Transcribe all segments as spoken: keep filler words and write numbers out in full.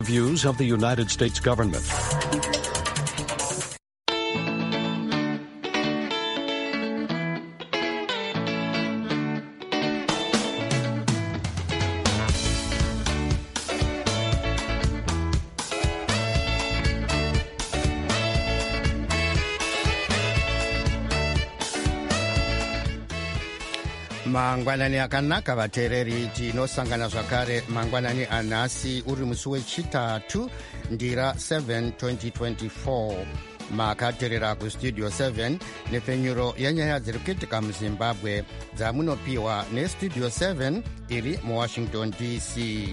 Views of the United States government. mangwanani akanaka vateereri, tinosangana zvakare mangwanani anhasi uri musi wechitatu ndira seven twenty twenty-four. makateerera kustudio seven nepfenyuro yenyaya dziri kuitika muzimbabwe dzamunopiwa nestudio seven iri muwashington D C.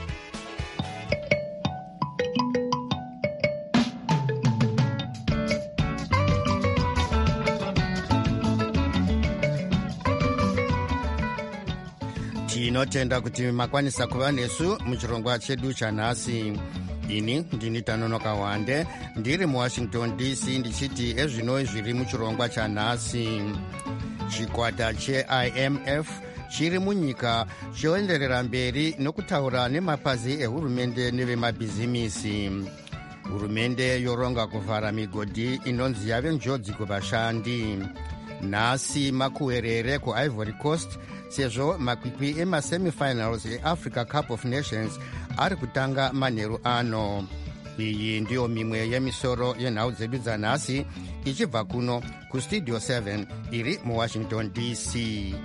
tinotenda kuti makwanisa kuva nesu muchirongwa chedu chanhasi. ini ndini Tanonoka Wande ndiri muwashington D C ndichiti ezvino zviri muchirongwa chanhasi. chikwata che-I M F chiri munyika choenderera mberi nokutaura nemapazi ehurumende nevemabhizimisi. hurumende yoronga kuvhara migodhi inonzi yave njodzi kuvashandi. nhasi makuwerere kuivory coast sezvo makwikwi emasemifinals eafrica cup of nations ari kutanga manheru ano. iyi ndiyo mimwe yemisoro yenhau dzedu dzanhasi ichibva kuno kustudio seven iri muwashington D C.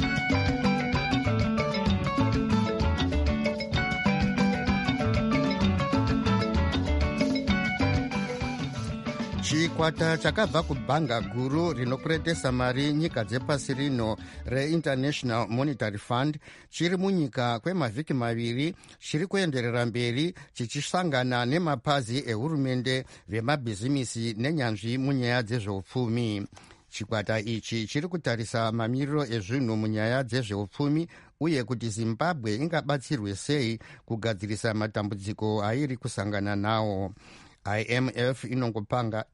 chikwata chakabva kubhanga guru rinokuretesa mari nyika dzepasi rino reInternational Monetary Fund chiri munyika kwemavhiki maviri chiri kuenderera mberi chichisangana nemapazi ehurumende vemabhizimisi nenyanzvi munyaya dzezveupfumi. chikwata ichi chiri kutarisa mamiriro ezvinhu munyaya dzezveupfumi uye kuti zimbabwe ingabatsirwe sei kugadzirisa matambudziko airi kusangana nawo. I M F inongopanga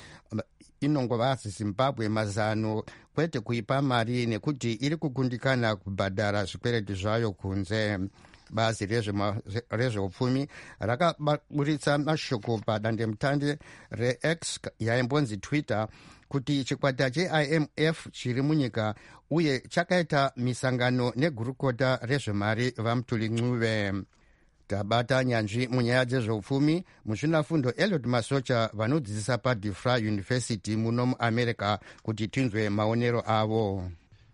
inongovazi zimbabwe mazano kwete kuipa mari nekuti iri kukundikana kubhadhara zvikwereti zvayo kunze. bazi rezveupfumi rakaburitsa mashoko padandemutande reX yaimbonzi Twitter kuti chikwata che-I M F chiri munyika uye chakaita misangano negurukota rezvemari vamutuli Ncube. tabata nyanzvi munyaya dzezveupfumi muzvinafundo Eliot Masocha vanodzidzisa paDifra University muno muamerica kuti tinzwe maonero avo.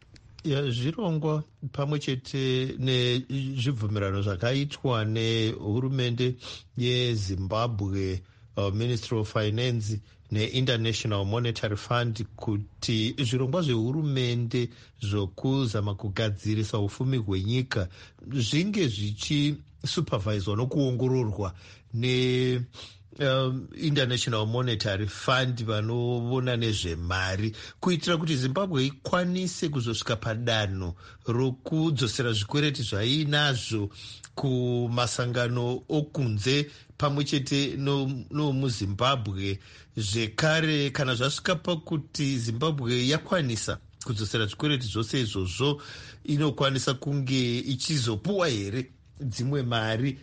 zvirongwa pamwe chete nezvibvumirano zvakaitwa nehurumende yezimbabwe uh, Ministry of Finance neInternational Monetary Fund kuti zvirongwa zvehurumende zvokuzama kugadzirisa ufumi hwenyika zvinge zvichisuperviswa nokuongororwa ne Um, International Monetary Fund vanoona nezvemari kuitira kuti Zimbabwe ikwanise kuzosvika padanho rokudzosera zvikwereti zvainazvo kumasangano okunze pamwe chete nomuzimbabwe. zvekare kana zvasvika pakuti Zimbabwe yakwanisa kudzosera zvikwereti zvose izvozvo inokwanisa kunge ichizopuwa here dzimwe mari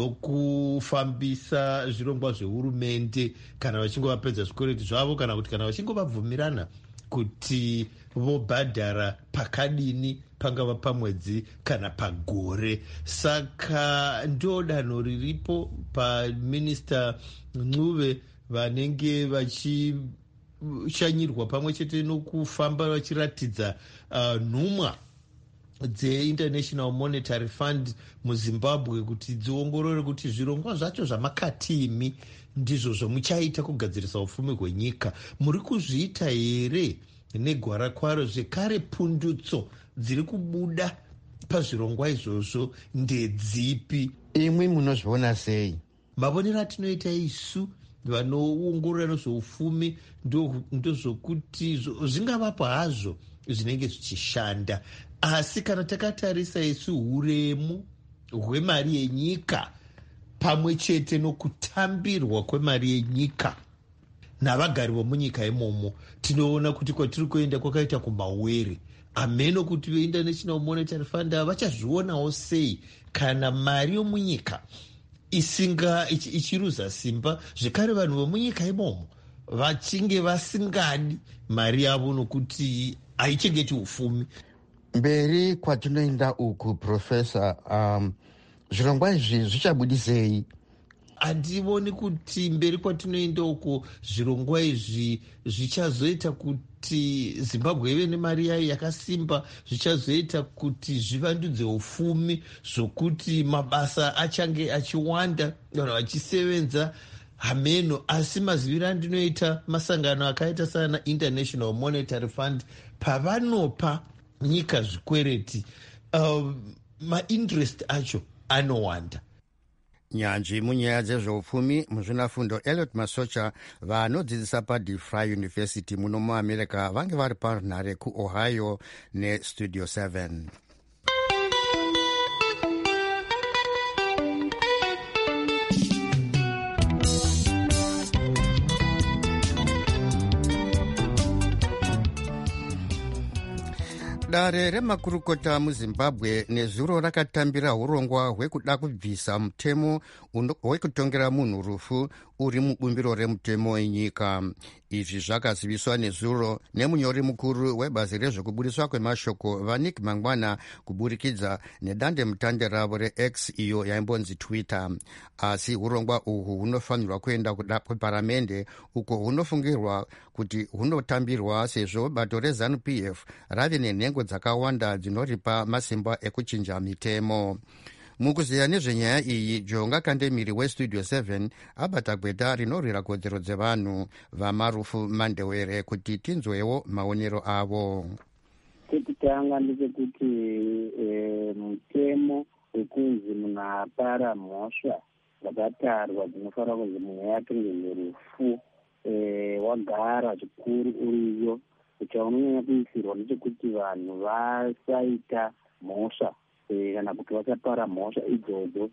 dzokufambisa zvirongwa zvehurumende kana vachinge vapedza zvikwereti zvavo kana kuti kana vachinge vabvumirana kuti vobhadhara pakadini pangava pamwedzi kana pagore. saka ndo danho riripo paminista Ncube vanenge vachishanyirwa pamwe chete nokufamba vachiratidza uh, nhumwa dzeInternational Monetary Fund muzimbabwe kuti dziongorore kuti zvirongwa zvacho zvamakatimi ndizvo zvamuchaita kugadzirisa ufumi hwenyika muri kuzviita here negwara kwaro. zvekare pundutso dziri kubuda pazvirongwa izvozvo ndedzipi? imwe munozviona sei? mavonero atinoita isu vanoongorora nezveufumi ndozvokuti zvingavapo hazvo zvinenge zvichishanda, asi kana takatarisa isu huremu hwemari yenyika pamwe chete nokutambirwa kwemari yenyika navagari vomunyika imomo, tinoona kuti kwatiri kuenda kwakaita kumawere. ameno kuti veInternational Monetary Fund vachazvionawo sei kana mari yomunyika isinga ichiruza simba, zvekare vanhu vomunyika imomo vachinge vasingadi mari yavo nokuti haichengeti ufumi. Mberi kwatinoenda uku, Profesa, um, zvirongwa izvi zvichabudisei? Handivoni kuti mberi kwatinoenda uko zvirongwa izvi zvichazoita kuti Zimbabwe ive nemari yayo yakasimba, zvichazoita kuti zvivandudze ufumi, zvokuti mabasa achange achiwanda, vanhu vachisevenza hameno. Asi maziviro andinoita masangano akaita sana International Monetary Fund, pavanopa nyika zvikwereti, uh, mainterest acho anowanda. Nyanzvi munyaya dzezveupfumi muzvinafundo Elliot Masocha vanodzidzisa paDeFry University muno muamerica vange vari panhare kuOhio neStudio seven. Dare remakurukota muZimbabwe nezuro rakatambira urongwa hwekuda kubvisa mutemo wekutongera munhu rufu uri mubumbiro remutemo wenyika. Izvi zvakaziviswa nezuro nemunyori mukuru webazi rezvekubudiswa kwemashoko vaNick Mangwana kuburikidza nedande mutande ravo reX iyo yaimbonzi Twitter. Asi urongwa uhu hunofanirwa kuenda kuparamende uko hunofungirwa kuti hunotambirwa sezvo bato reZANU P F rave nenhengo dzakawanda dzinoripa masimba ekuchinja mitemo. Mukuziya nezvenyaya iyi, Jonga Kandemiri weStudio seven abata gweta rinorwira kodzero dzevanhu vaMarufu Mandewere kuti tinzwewo maonero avo. Chekutanga ndechekuti mutemo wekunzi munhu apara mhosva dzakatarwa dzinofanira kunzi munhu yatongerwe rufu wagara zvikuru uriyo. Chaunonyanya kuisirwa ndechekuti vanhu vasaita mhosva kana kuti vasapara mhosva idzodzo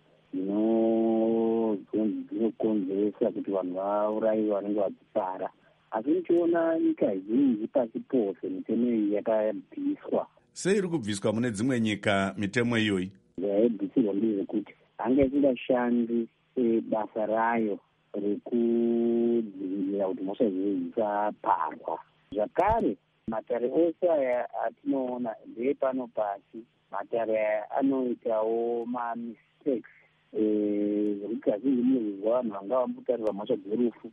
dzinokonzeresa kuti vanhu vaurayiwe vanenge vachipara. Asi nichiona nyika zhinji pasi pose mitemo iyi yakabviswa. Sei iri kubviswa mune dzimwe nyika mitemo iyoyi? Yaibvisirwa ndezvekuti hanga isingashandi basa rayo rekudzivirira kuti mhosva idzodzo dzisaparwa. Zvakare matare ose aya atinoona ndepano pasi, matare aya anoitawo mamistakes zvekuti kazhinji munozwa vanhu vanga vambotarirwa mhosva dzerufu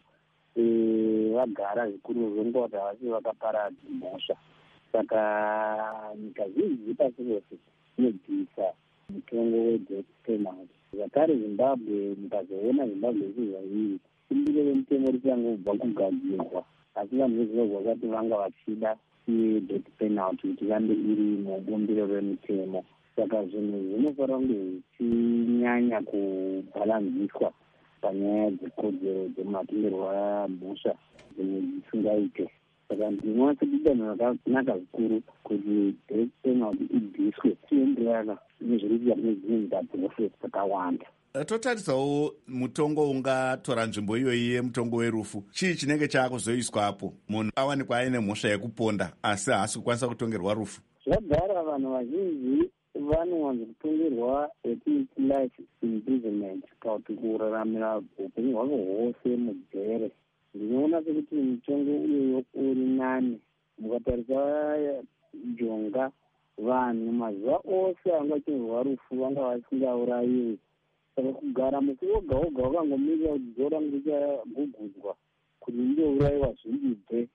vagara zvikuru zvonga kuti havasi vakapara mhosva. Saka nyika zhinji dzepasi rose dzinobvisa mutongo wedeath penalty. Zvakare Zimbabwe, mukazoona Zimbabwe ichizvairi bumbiro remutemo richangobva kugadzirwa, asi vanhu vezvinobva vakati vanga vachida death penalty kuti vange iri mubumbiro remutemo. Saka zvinhu zvinofanira kunge zvichinyanya kubhalanziswa panyaya dzekodzero dzematongerwa mhosva dzimwe dzisingaite. Saka ndinoona kuti danho rakanaka zvikuru kuti death penalty ibviswe tienderana nezviri kuita kune dzimwe nyika dzose dzakawanda. Totarisawo mutongo ungatora nzvimbo iyoyi yemutongo werufu. Chii chinenge chaakuzoiswapo munhu awanikwa aine mhosva yekuponda asi haasi kukwanisa kutongerwa rufu? Zvagara vanhu vazhinji vanowanza kutongerwa ekuti life imprisonment kana kuti kuraramira upenyu hwavo hwose mujere. Ndinoona sekuti mutongo uyoyo uri nani. Mukatarisa Jonga, vanhu mazuva ose angatongerwa rufu vanga vasingaurayiwi. Saka kugara musi woga woga wakangomirira kuti zuva rangu richagugudzwa kuti ndizourayiwa zvindibve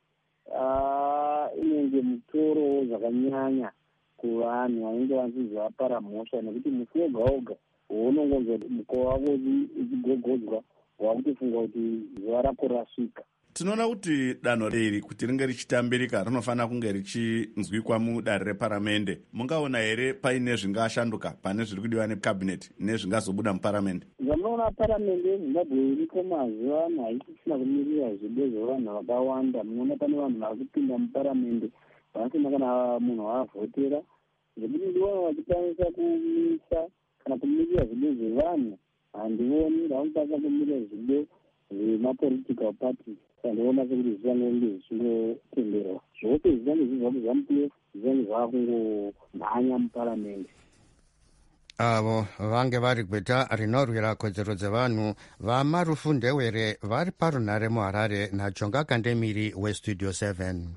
inenge mutorowo zvakanyanya kuvanhu vanenge vanzizi vapara mhosva, nekuti musi woga woga wounongonzwa mukova wavo uchigogodzwa wakutofunga kuti zuva rako rasvika. Tinoona kuti danho iri kuti ringe richitambirika rinofanira kunge richinzwikwa mudare reparamende. Mungaona here paine zvingashanduka pane zviri kudiwa nekabineti nezvingazobuda muparamende? Zvanoona paramende yeZimbabwe iriko mazuva ano haisisina kumirira zvido zvevanhu vakawanda. Munoona pane vanhu vari kupinda muparamende vanasina kana munhu wavhotera, zvekuti ndiona vachikwanisa kumisa kana kumirira zvido zvevanhu. Handioni vanokwanisa kumirira zvido zvemapolitical parties. Sandiona sekuti zvichange zvichingotenderwa zvose zvichange zvizvaku zvaMu P F zvichange zvakungomhanya muparamende. avo vange vari gweta rinorwira kodzero dzevanhu vamarufu ndewere vari parunhare muharare najonga kandemiri westudio seven.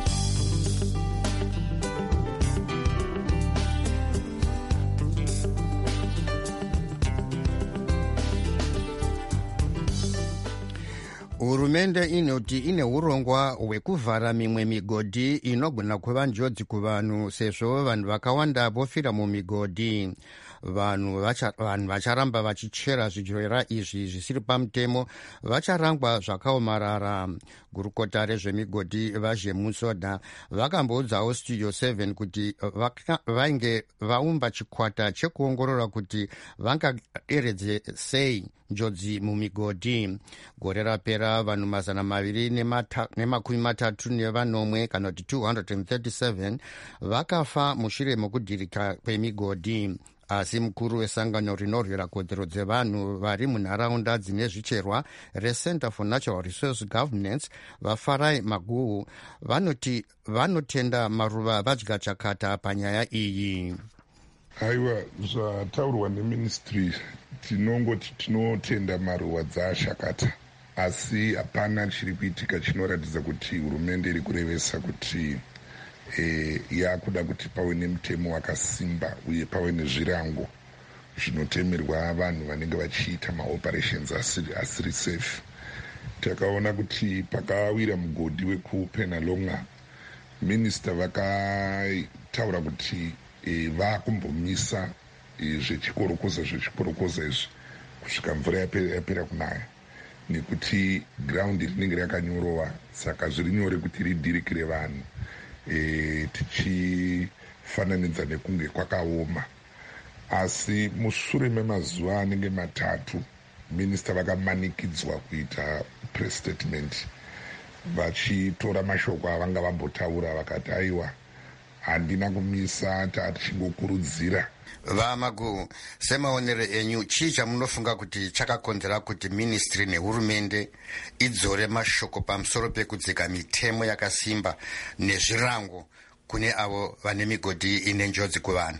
Hurumende inoti ine urongwa hwekuvhara mimwe migodhi inogona kuva njodzi kuvanhu sezvo vanhu vakawanda vofira mumigodhi. Vanhu vacharamba vachichera zvidyora izvi zvisiri pamutemo vacharangwa zvakaomarara. Gurukota rezvemigodhi vaZhemusodha vakamboudzawo studio seven kuti vainge vaumba chikwata chekuongorora kuti vangaderedze sei njodzi mumigodhi. Gore rapera vanhu mazana maviri nemakumi matatu nevanomwe kana kuti two hundred thirty-seven vakafa mushure mekudhirika kwemigodhi. Asi mukuru wesangano rinorwira kodzero dzevanhu vari munharaunda dzine zvicherwa reCenter for Natural Resource Governance vaFarai Maguhu vanoti vanotenda maruva vadya chakata panyaya iyi. Aiwa, zvataurwa neministry tinongoti tinotenda maruva dzashakata, asi hapana chiri kuitika chinoratidza kuti hurumende iri kurevesa kuti E, yakuda kuti pave nemutemo wakasimba uye pave nezvirango zvinotemerwa vanhu vanenge vachiita maoperations asiri, asiri safe. Takaona kuti pakawira mugodhi wekuPenalonga, minista vakataura kuti e, vakumbomisa e, zvechikorokoza zvechikorokoza izvi kusvika mvura yapera, yapera kunaya, nekuti ground rinenge rakanyorova, saka zviri nyore kuti ridirikire vanhu. E, tichifananidza nekunge kwakaoma. Asi mushure memazuva anenge matatu minista vakamanikidzwa kuita press statement vachitora mashoko avanga vambotaura vakati aiwa handina kumisa tatichingokurudzira. VaMaguhu, semaonero enyu chii chamunofunga kuti chakakonzera kuti ministry nehurumende idzore mashoko pamusoro pekudzika mitemo yakasimba nezvirango kune avo vane migodhi ine njodzi kuvanhu?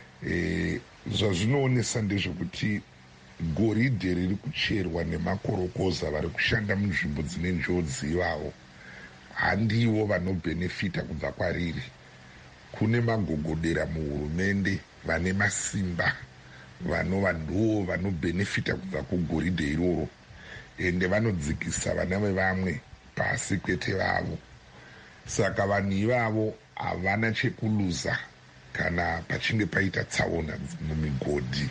E, zvazvinoonesa ndezvekuti goridhe riri kucherwa nemakorokoza vari kushanda munzvimbo dzine njodzi ivavo handivo vanobhenefita kubva kwariri. Kune magogodera muhurumende vane masimba vanova ndivo vanobhenefita kubva kugoridhe iroro, ende vanodzikisa vana vevamwe pasi kwete vavo. Saka vanhu ivavo havana chekuluza kana pachinge paita tsaona mumigodhi.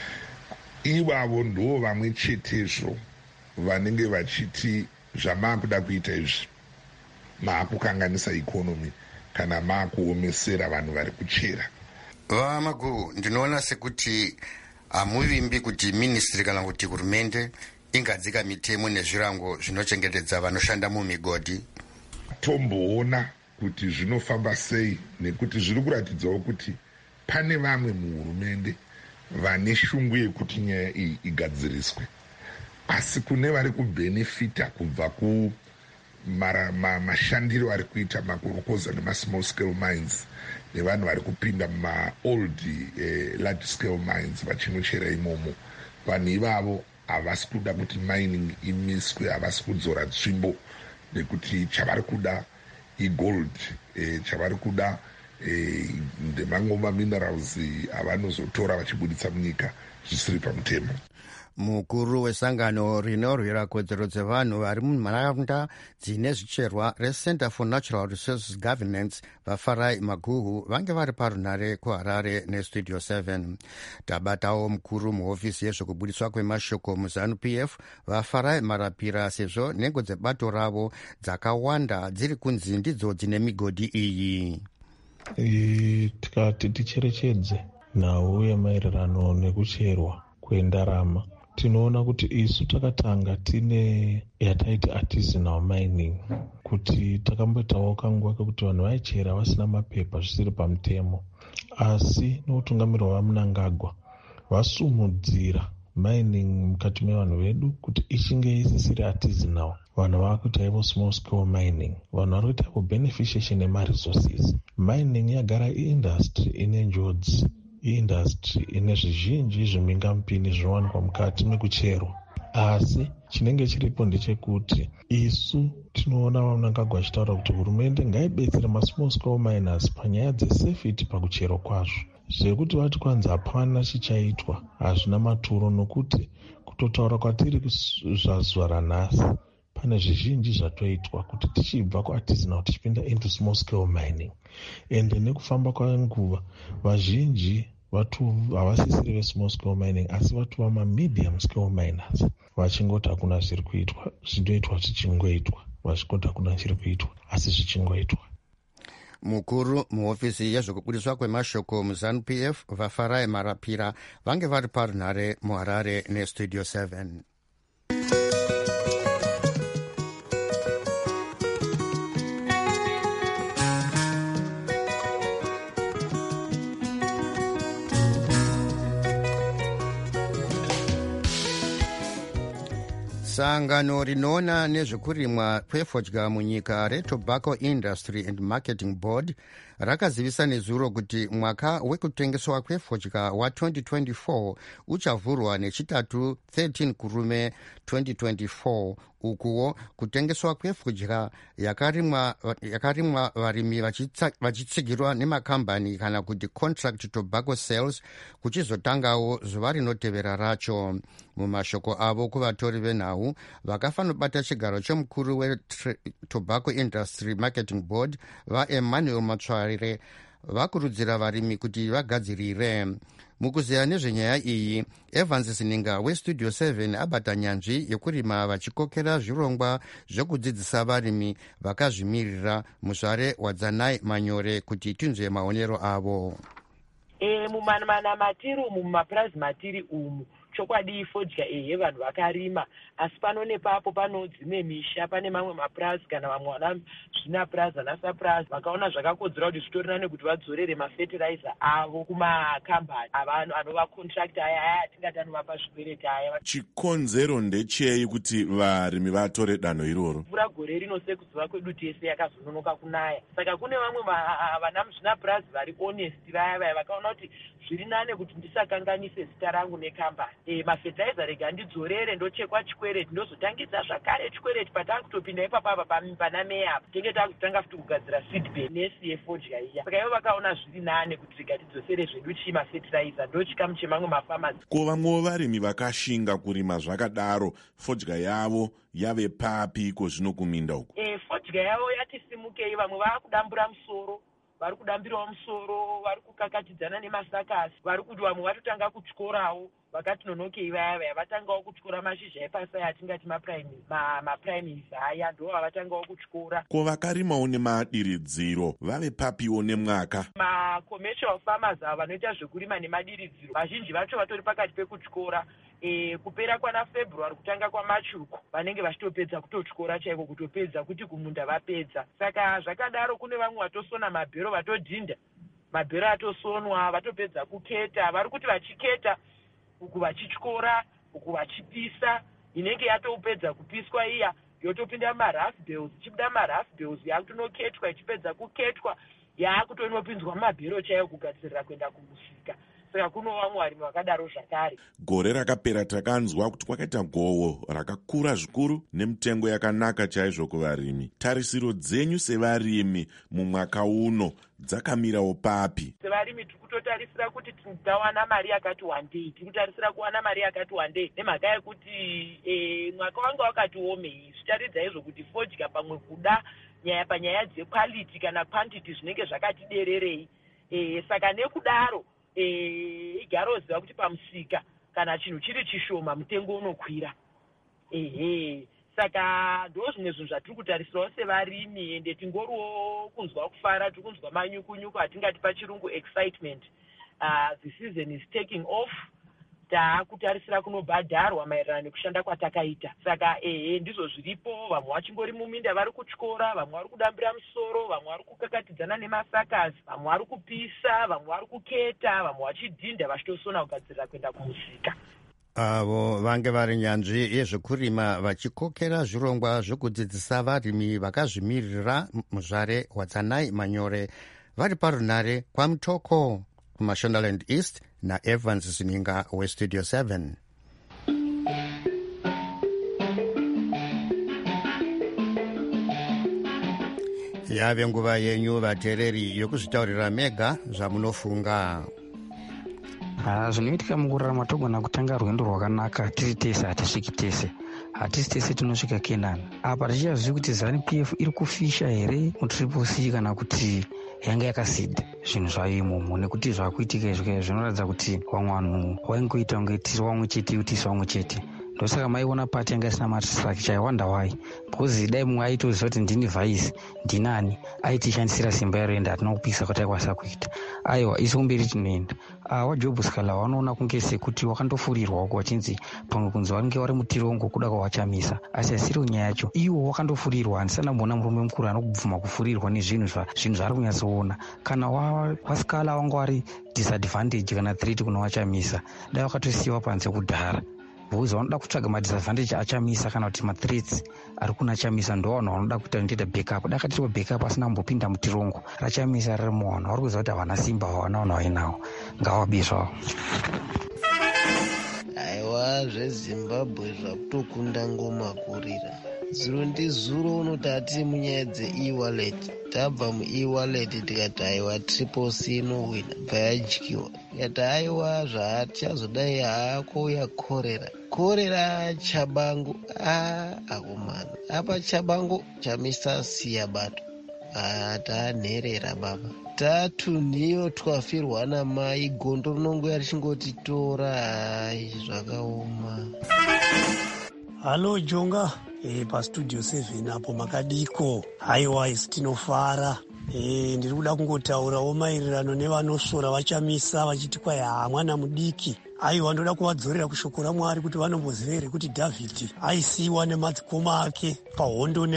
Ivavo ndivo vamwe chetezvo vanenge vachiti zvamaakuda kuita izvi maakukanganisa ikonomi kana maakuomesera vanhu vari kuchera. VaMaguhu, ndinoona sekuti hamuvimbi kuti ministry kana kuti hurumende ingadzika mitemo nezvirango zvinochengetedza vanoshanda mumigodhi. Tomboona kuti zvinofamba sei, nekuti zviri kuratidzawo kuti pane vamwe muhurumende vane shungu yekuti nyaya iyi igadziriswe, asi kune vari kubhenefita kubva ku mara, ma, mashandiro ari kuita makorokoza nemasmall scale mines nevanhu vari kupinda mumaold eh, large scale mines vachinochera imomo. Vanhu ivavo havasi kuda kuti mining imiswe, havasi kudzora tsvimbo, nekuti chavari kuda igold, eh, chavari kuda eh, ndemangoma minerals avanozotora vachibuditsa munyika zvisiri pamutemo. Mukuru wesangano rinorwira kodzero dzevanhu vari munharaunda dzine zvicherwa reCenter for Natural Resources Governance vaFarai Maguhu vange vari parunhare kuHarare nestudio seven. Tabatawo mukuru muhofisi yezvekubudiswa kwemashoko muZANU P F vaFarai Marapira sezvo nhengo dzebato ravo dzakawanda dziri kunzi ndidzo dzine migodhi iyi. E, tikati ticherechedze nhau yemaererano nekucherwa kwendarama, tinoona kuti isu takatanga tine yataiti artisanal mining, kuti takamboitawo kanguva kekuti vanhu vaichera vasina mapepa zvisiri pamutemo, asi noutungamiriro vaMunangagwa vasumudzira mining mukati mevanhu vedu kuti ichinge isisiri artisanal. Vanhu vakuita ivo small scale mining, vanhu vari kuita ivo beneficiation nemaresources. Mining yagara iindustry ine njodzi iindastry ine zvizhinji zvimhingamupini zvinowanikwa mukati mekucherwa. Asi chinenge chiripo ndechekuti isu tinoona Mnangagwa achitaura kuti hurumende ngaibetsere masmall scale miners panyaya dzesafety pakucherwa kwazvo. Zvekuti vati kwanza hapana chichaitwa hazvina maturo, nokuti kutotaura kwatiri zvazuva ranhasi pane zvizhinji zvatoitwa kuti tichibva kuartisanal tichipinda into small scale mining. Ende nekufamba kwenguva vazhinji vatu havasisiri vesmall scale mining asi vatu vama-medium scale miners vachingoti hakuna zviri kuitwa, zvinoitwa zvichingoitwa, vachingoti hakuna zviri kuitwa asi zvichingoitwa. Mukuru muhofisi yezvokubudiswa kwemashoko muZANU-P F vaFarai Marapira vange vari parunhare muHarare neStudio seven. Sangano rinoona nezvekurimwa kwefodya munyika reTobacco Industry and Marketing Board rakazivisa nezuro kuti mwaka wekutengeswa kwefodya wa-twenty twenty-four uchavhurwa nechitatu thirteen kurume twenty twenty-four. Ukuwo kutengeswa kwefodya yakarimwa, yakarimwa varimi vachitsigirwa nemakambani kana kuti contract tobacco sales kuchizotangawo zuva rinotevera racho. Mumashoko avo kuvatori venhau vakafanobata chigaro chemukuru weTobacco Industry Marketing Board vaEmmanuel Matsvarire vakurudzira varimi kuti vagadzirire. Mukuziya nezvenyaya iyi, Evans Sininga weStudio seven abata nyanzvi yekurima vachikokera zvirongwa zvekudzidzisa varimi vakazvimirira muzvare waDzanai Manyore kuti tinzwe maonero avo. E, mumanamana matiri umu mumapurazi matiri umu chokwadi ifodya ehe vanhu vakarima, asi pano nepapo pano dzimwe misha pane mamwe mapurazi kana vamwe vana zvina purazi vana sapurazi vakaona zvakakodzera kuti zvitorina nekuti vadzorere mafertilizer avo kumakambani avanhu anova contract aya aya atingati anovapa zvikwereti aya. Chikonzero ndechei kuti varimi vatore danho iroro? Mvura gore rino sekuzuva kwedu tese yakazononoka kunaya, saka kune vamwe vana zvina purazi vari honest vaya vaya vakaona kuti zviri nane kuti ndisakanganise zita rangu nekambani. E, mafertilizer rega ndidzorere ndochekwa chikwereti ndozotangidza zvakare chikwereti patanga kutopinda ipapapa pana meya apo tenge takutanga futi kugadzira seedbed nesi yefodya iya. Saka ivo vakaona zviri nane kuti rega tidzosere zvedu chii mafertilizer ndochikamu chemamwe mafamasi. Ko vamwe varimi vakashinga kurima zvakadaro fodya yavo yave papi iko zvino kuminda uko? E, fodya yavo yati simukei, vamwe vakudambura musoro vari kudambirawo musoro, vari kukakatidzana nemasakasi, vari kuti vamwe vatotanga kutyorawo vakati nonokei vaya vaya vatangawo kutyora mashizha epasi aya atingati maprimis aya ndo vatangawo kutyora. Ko vakarimawo nemadiridziro vave papiwo nemwaka? Macommercial farmers ava vanoita zvekurima nemadiridziro vazhinji vacho vatori pakati pekutyora. E, kupera kwana February kutanga kwamachuko vanenge vachitopedza kutotyora chaiko, kutopedza kuti kumunda vapedza. Saka zvakadaro kune vamwe vatosona mabhero vatodhinda, mabhero atosonwa vatopedza kuketa, vari kuti vachiketa uku vachityora uku vachipisa, inenge yatopedza kupiswa iya yotopinda marough bales, ichibuda marough bales yakutonoketwa, ichipedza kuketwa yakutonopinzwa mabhero chaiyo kugadzirira kuenda kumusika. Saka kuno vamwe varimi vakadaro zvakare. Gore rakapera takanzwa kuti kwakaita gohwo rakakura zvikuru nemitengo yakanaka chaizvo kuvarimi. Tarisiro dzenyu sevarimi mumwaka uno dzakamirawo papi? Sevarimi tiri kutotarisira kuti tawana mari yakati wandei, tiri kutarisira kuwana mari yakati wandei nemhaka yekuti e, mwaka wanga wakati omei. Zvitaridza izvo kuti fodya pamwe kuda nyaya panyaya dzequality kana quantity zvinenge zvakati dererei. E, saka nekudaro E, igaroziva kuti pamusika kana chinhu chiri chishoma mutengo unokwira. Ehe, saka ndo zvimwe zvinhu zvatiri kutarisirawo sevarimi, ende tingoriwo kunzwa kufara, tiri kunzwa manyukunyuku atingati pachirungu excitement. Uh, the season is taking off. Taakutarisira kunobhadharwa maererano nekushanda kwatakaita. Saka ehe ndizvo zviripo, vamwe vachingori muminda vari kutyora, vamwe vari kudambira musoro, vamwe vari kukakatidzana nemasakasi, vamwe vari kupisa, vamwe vari kuketa, vamwe vachidhinda vachitosona kugadzirira kuenda kumusika. Avo vange vari nyanzvi yezvekurima vachikokera zvirongwa zvekudzidzisa varimi vakazvimirira muzvare waDzanai Manyore vari parunhare kwaMutoko. kumashonaland east naevans zininga westudio seven. yave nguva yenyu vateereri yokuzvitaurira mega zvamunofunga. Ah, zvinoitika mukurarama togona kutanga rwendo rwakanaka tiri tese hatisviki tese hatisi tese tinosvika kenani. Apa tichazivi kuti zanu p f iri kufisha here mutriple c kana kuti yanga yakasidha zvinhu zvayo imomo, nekuti zvakuitika izvo zvinoratidza kuti vamwe vanhu vaingoita kunge tiri vamwe chete utisi vamwe chete. Ndosaka maiona pati yanga isina mastructure. I wonder why, because dai mumwe aitoziva kuti ndini vhaisi ndinani aitishandisira simba iro ende hatina kupisa kuti aikwanisa kuita. Aiwa, isi kumberi tinoenda. Uh, wajob skala wanoona kunge sekuti wakandofurirwa uko wachinzi pamwe kunzi wange wari mutirongo kuda kwawachamisa, asi asiriwo nyaya yacho. Iwo wakandofurirwa. Handisana mbona murume mukuru anokubvuma kufurirwa nezvinhu zvinhu zvaari kunyatsoona. Kana waskala wanga wari disadvantage kana threat kuna wachamisa, dai wakatosiyiwa panze kudhara. Bhuza vanoda kutsvaga madisadvantage achamisa kana kuti mathreats ari kuna chamisa, ndo vanhu vanoda kuita ndita backup. Dakatirwa backup asina mbopinda mutirongo rachamisa riri muvanhu vari kuziva kuti havana simba havana vanhu vainawo. Ngawabiswa. Aiwa, zvezimbabwe zvakutokunda ngoma kurira. Zuro ndizuro unoti hati munyaya dze-e-wallet. Tabva mu-e-wallet tikati aiwa triple c inowina payadyiwa. Tikati aiwa zvachazodai haakouya korera. Korera Chabangu. Ah, akomana. Apa Chabangu chamisa siya bato. Ah, tanherera baba. Tatuniyo twafirwa namai gondo rinongoya richingoti tora. Ai, zvakaoma. Halo Jonga. E, pastudio seven apo makadiko. Haiwa isi tinofara. E, ndiri kuda kungotaurawo maererano nevanosora vachamisa vachiti kwai haa mwana mudiki. Aiwa, ndoda kuvadzorera kushoko raMwari kuti vanomboziva here kuti Dhavhidhi aisiyiwa nemadzikoma ake pahondo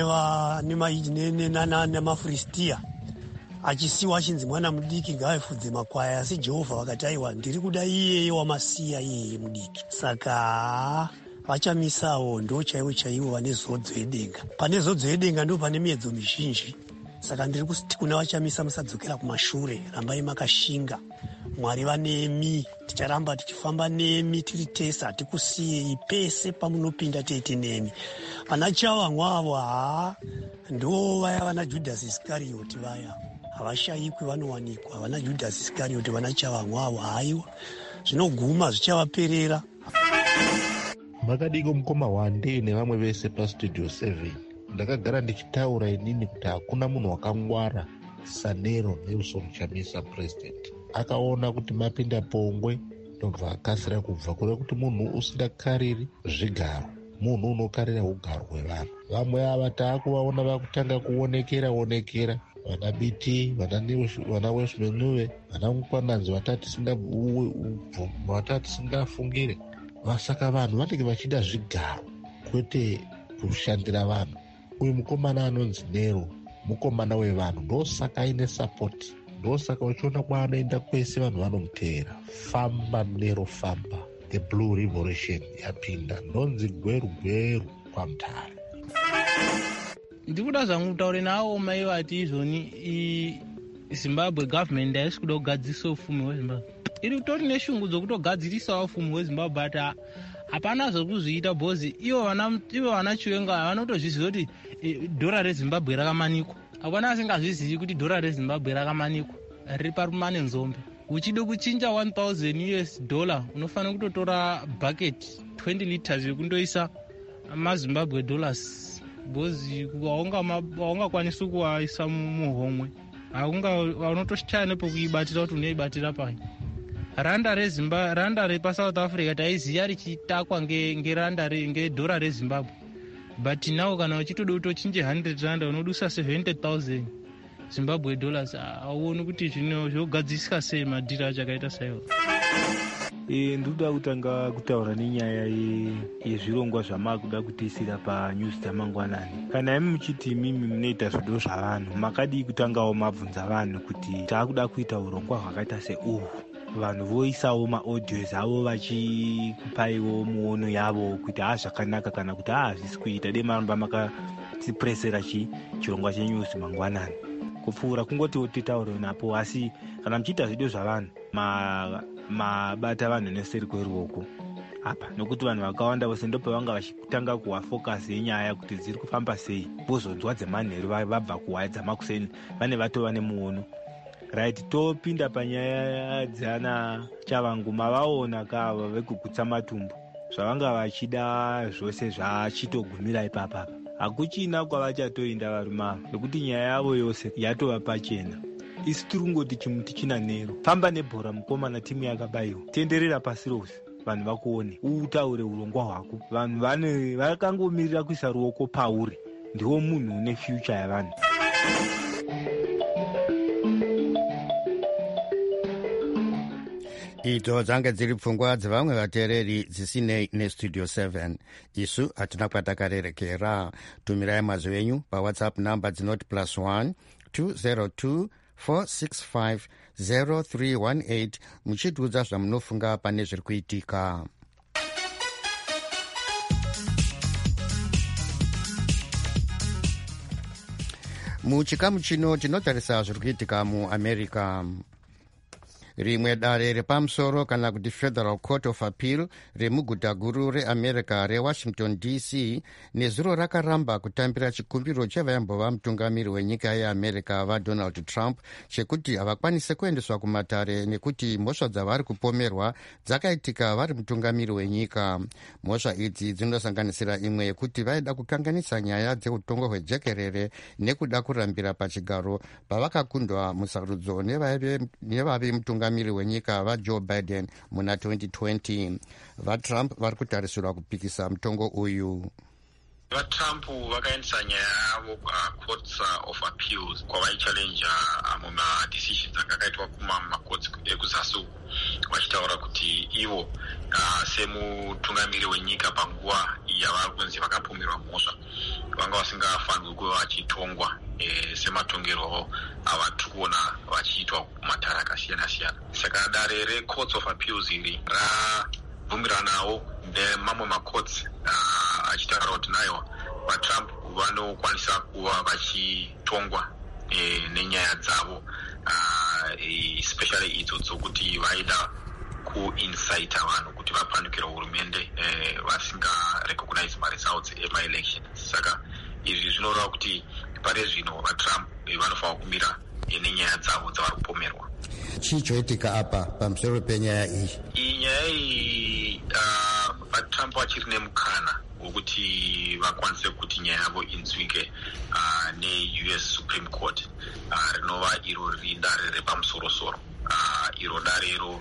nemafiristia, achisiyiwa achinzi mwana mudiki ngaafudze makwai. Asi Jehovha vakati aiwa ndiri kuda iyeye wamasiya iyeye mudiki. Saka vachamisawo ndo chaivo chaivo vane zodzo yedenga. Pane zodzo yedenga ndo pane miedzo mizhinji. Saka ndiri kuti kuna vachamisa musadzokera kumashure, rambai makashinga. Mwari vanemi, ticharamba tichifamba nemi tiri tese, hatikusiyei pese pamunopinda teiti nemi. Vana chavamwa avo haa ndo vaya vana Judas Iscariot vaya. Havashayikwi vanowanikwa vana Judas Iscariot vana chavamwa avo. Haiwa, zvinoguma zvichavaperera. Makadiko mukoma wande nevamwe vese pastudio seven. Ndakagara ndichitaura inini kuti hakuna munhu wakangwara sanero Nelson Chamisa president. Akaona kuti mapinda pongwe ndobva akasira kubva kure kuti munhu usingakariri zvigaro, munhu unokarira ugaro hwevanhu. Vamwe ava taakuvaona vakutanga kuonekera onekera. Vana B T, vana Westmenuve, vana Mukwananzi vatati singafungire. Vasaka vanhu vanenge vachida zvigaro kwete kushandira vanhu. Uyu mukomana anonzi Nero mukomana wevanhu, ndosaka aine sapoti. Ndosaka uchiona kwaanoenda kwese vanhu vanomuteera. Famba Nero famba. The Blue Revolution yapinda. Ndonzi gweru gweru kwamutare. Ndikuda zvangu kutaura nawo mai vati izvoni Zimbabwe government haisi kuda kugadzirisa ufumi hweZimbabwe. Iri kutori neshungu dzokutogadzirisawo ufumi hweZimbabwe but hapana zvokuzviita bhozi ivo vana ivo vana chiwenga vanotozviziva kuti dhora reZimbabwe rakamanikwa. Hapana asingazvizivi kuti dhora reZimbabwe rakamanikwa riri parumane nzombe. Uchida kuchinja one thousand U S dollar unofanira kutotora bucket twenty liters yokundoisa maZimbabwe dollars. Bhozi haungakwanisi kuwaisa muhomwe. Unotoshaya nepokuibatira kuti unoibatira pai. Randa reZimbabwe, randa repaSouth Africa taiziya richitakwa ngeranda ngedhora reZimbabwe. But now kana uchitoda kutochinja one hundred randa unodusa seventy thousand Zimbabwe dollars. Auoni kuti zvino zvogadzisika sei madhira achakaita saiwo. E, ndoda kutanga kutaura nenyaya yezvirongwa zvamakuda kutisira panews dzamangwanani. Kana imi muchiti mimi munoita zvido zvavanhu, makadii kutangawo mabvunza vanhu kuti taakuda kuita urongwa hwakaita seuhwu. Vanhu voisawo maaudios avo vachikupaiwo muono yavo kuti haa zvakanaka kana kuti haa hazvisi kuita. Dei maramba makatipresera chirongwa chenews mangwanani. kupfuura kungoti titaure napo. Asi kana muchiita zvidio zvavanhu mabata vanhu neseri kweruoko apa, nokuti vanhu vakawanda vose ndo pavanga vachitanga kuwa focus yenyaya kuti dziri kufamba sei, vozonzwa dzemanheru vabva kuhwaya dzamakuseni vane vatova nemuono. Right, topinda panyaya dzana Chavangu, mavaona kava vekugutsa matumbu zvavanga vachida zvose zvachitogumira ipapa. Hakuchina kwavachatoinda varume ava nekuti nyaya yavo yose yatova pachena. Isi turungoti chimuti china nero, famba nebhora mukomana, timu yakabayiwa, tenderera pasi rose vanhu vakuone, utaure urongwa hwako. Vanhu vane vakangomirira kuisa ruoko pauri, ndiwo munhu une future yavanhu. Ito dzange dziri pfungwa dzevamwe vateereri dzisinei nestudio seven. Isu hatina kwatakarerekera. Tumirai mazwi enyu pawhatsapp number dzinoti plus one two zero two four six five zero three one eight muchitiudza zvamunofunga pane zviri kuitika. Muchikamu chino tinotarisa zviri kuitika muAmerica. Rimwe dare repamusoro kana kuti Federal Court of Appeal remuguta guru reAmerica reWashington D C nezuro rakaramba kutambira chikumbiro chevaimbova mutungamiri wenyika yeAmerica vaDonald Trump chekuti havakwanise kuendeswa kumatare nekuti mhosva dzavari kupomerwa dzakaitika vari mutungamiri wenyika. Mhosva idzi dzinosanganisira imwe yekuti vaida kukanganisa nyaya dzeutongo hwejekerere nekuda kurambira pachigaro pavakakundwa musarudzo nevave mutungamiri miri wenyika vaJoe Biden muna twenty twenty. VaTrump vari kutarisirwa kupikisa mutongo uyu. VaTrump vakaendesa nyaya yavo kucourts of appeals kwavaichallenge muma decisions akakaitwa kumamacourts ekuzasi vachitaura kuti ivo uh, semutungamiri wenyika panguva yavari kunzi vakapomerwa mhosva vanga vasingafanirwi kuva vachitongwa e, sematongerwo avatiri kuona vachiitwa kumatara akasiyana-siyana. Saka dare recourts of appeals iri rabvumiranawo nemamwe macourts uh, achitaura kuti nayo vaTrump vanokwanisa kuva vachitongwa e, nenyaya dzavo uh, especially idzo dzokuti vaida kuincita vanhu kuti vapandukire hurumende eh, vasingarecognize maresults ema-election. Saka izvi zvinoreva kuti pare zvino vaTrump vanofanira kumira nenyaya dzavo dzavari kupomerwa. Chii choitika apa pamusoro penyaya iyi? Iyi nyaya iyi uh, vaTrump vachiri nemukana wekuti vakwanise kuti nyaya yavo inzwike uh, ne-U S Supreme Court uh, rinova iro riri dare repamusoro-soro. Uh, iro dare iro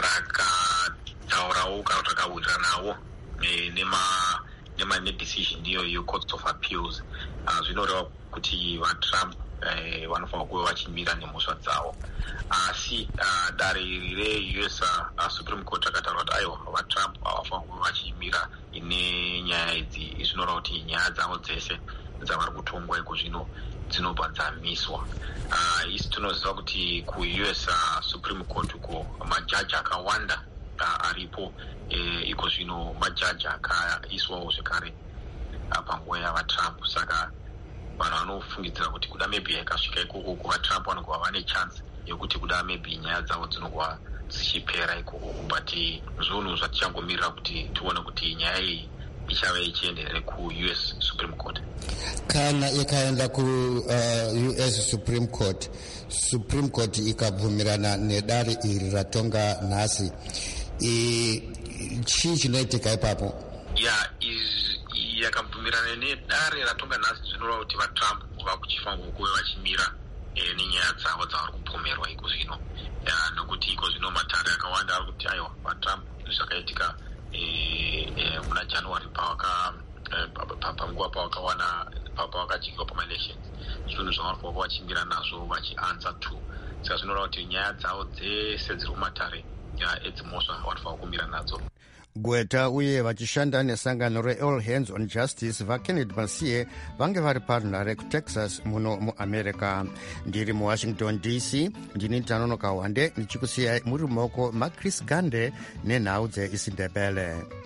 rakataurawo kana kuti rakawiriranawo nema nema nedecision iyo yecourts of appeals. Uh, zvinoreva kuti vaTrump eh, vanofanira kuva vachimira nemhosva dzavo. Asi uh, dare iri re-U S uh, Supreme Court rakataura kuti aiwa vaTrump havafanira kuva vachimira ine nyaya idzi. Zvinoreva kuti nyaya dzavo dzese dzavari kutongwa iko zvino dzinobva dzamiswa. Uh, isi tinoziva kuti ku-U S uh, Supreme Court uko majaji akawanda uh, aripo e, iko zvino majaji akaiswawo zvekare uh, panguva yavaTrump. Saka vanhu vanofungidzira kuti kuda maybe yakasvika ikoko kuvaTrump vanogova vane chance yekuti kuda maybe nyaya dzavo dzinogova dzichipera ikoko, but zvinhu zvatichangomirira kuti tione kuti nyaya iyi ichava ichienderere ku-U S Supreme Court. Kana ikaenda ku-U S uh, Supreme Court, Supreme Court ikabvumirana nedare iri ratonga nhasi, chii chinoitika ipapo? Ya, yakabvumirana nedare ratonga nhasi zvinoreva kuti vaTrump vakuchifanirwa kuve vachimira e, nenyaya dzavo dzavari kupomerwa iko zvino. Nokuti iko zvino matare akawanda ari kuti aiwa vaTrump zvakaitika E, e, muna January pawaka e, panguva pawakawana pawakajikwa pama-elections, zvinhu zvavanofanira kuva vachimira nazvo vachiansa to. Saka zvinoreva kuti nyaya dzavo dzese dziri kumatare edzimhosva vanofanira kumira nadzo. Gweta uye vachishanda nesangano reAll Hands on Justice vaKenneth Masie vange vari parunhare kuTexas muno muAmerica. Ndiri muWashington D C ndini Tanonoka Wande ndichikusiyai muri mumaoko maChris Gande nenhau dzeIsindebele.